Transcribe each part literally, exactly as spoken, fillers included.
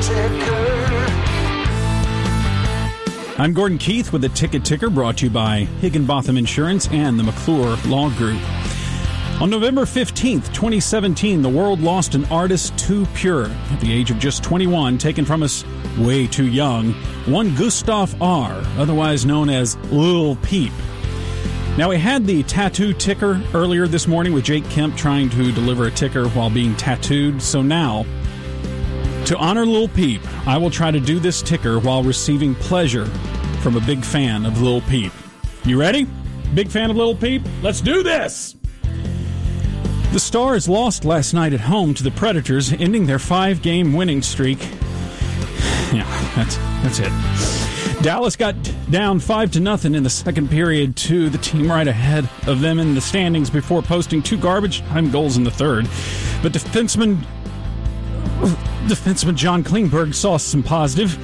I'm Gordon Keith with the Ticket Ticker, brought to you by Higginbotham Insurance and the McClure Law Group. On November fifteenth, twenty seventeen, the world lost an artist too pure. At the age of just twenty-one, taken from us way too young, one Gustav R., otherwise known as Lil Peep. Now, we had the tattoo ticker earlier this morning with Jake Kemp trying to deliver a ticker while being tattooed. So now, to honor Lil Peep, I will try to do this ticker while receiving pleasure from a big fan of Lil Peep. You ready? Big fan of Lil Peep? Let's do this! The Stars lost last night at home to the Predators, ending their five-game winning streak. Yeah, that's that's it. Dallas got down five to nothing in the second period to the team right ahead of them in the standings before posting two garbage-time goals in the third. But defenseman defenseman John Klingberg saw some positive.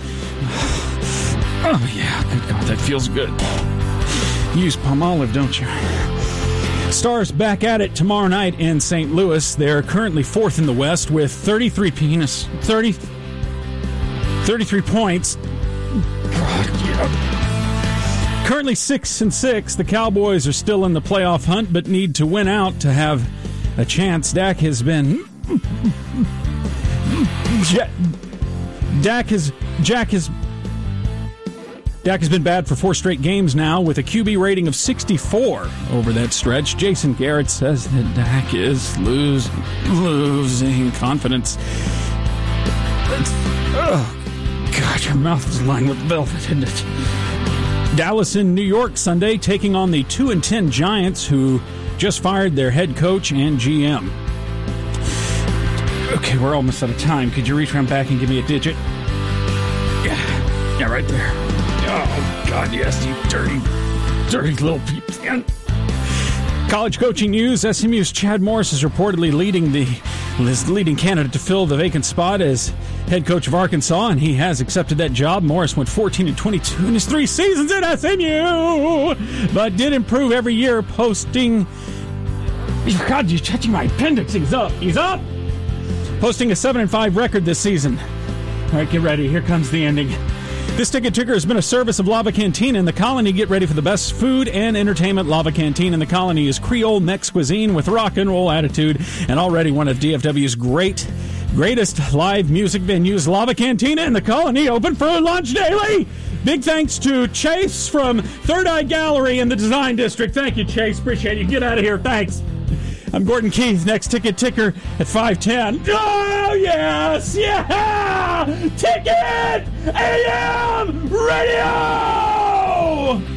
Oh yeah, good God, that feels good. You use Palmolive, don't you? Stars back at it tomorrow night in Saint Louis. They're currently fourth in the West with thirty-three penis, thirty, thirty-three points. God, yeah. Currently six and six. The Cowboys are still in the playoff hunt, but need to win out to have a chance. Dak has been. Jack, Dak has. Jack has. Dak has been bad for four straight games now, with a Q B rating of sixty-four over that stretch. Jason Garrett says that Dak is lose, losing confidence. Oh, God, your mouth is lined with velvet, isn't it? Dallas in New York Sunday, taking on the two and ten Giants, who just fired their head coach and G M. Okay, we're almost out of time. Could you reach around back and give me a digit? Yeah, yeah, right there. Oh, God, yes, you dirty, dirty little peeps. College coaching news. S M U's Chad Morris is reportedly leading the is the leading candidate to fill the vacant spot as head coach of Arkansas, and he has accepted that job. Morris went fourteen and twenty-two in his three seasons at S M U, but did improve every year, posting... God, you're touching my appendix. He's up. He's up! Posting a seven and five record this season. All right, get ready. Here comes the ending. This Ticket Ticker has been a service of Lava Cantina in the Colony. Get ready for the best food and entertainment. Lava Cantina in the Colony is Creole Mex cuisine with rock and roll attitude, and already one of D F W's great, greatest live music venues. Lava Cantina in the Colony, open for lunch daily. Big thanks to Chase from Third Eye Gallery in the Design District. Thank you, Chase. Appreciate you. Get out of here. Thanks. I'm Gordon Keith. Next Ticket Ticker at five ten. Oh, yes! Yeah! Ticket A M Radio!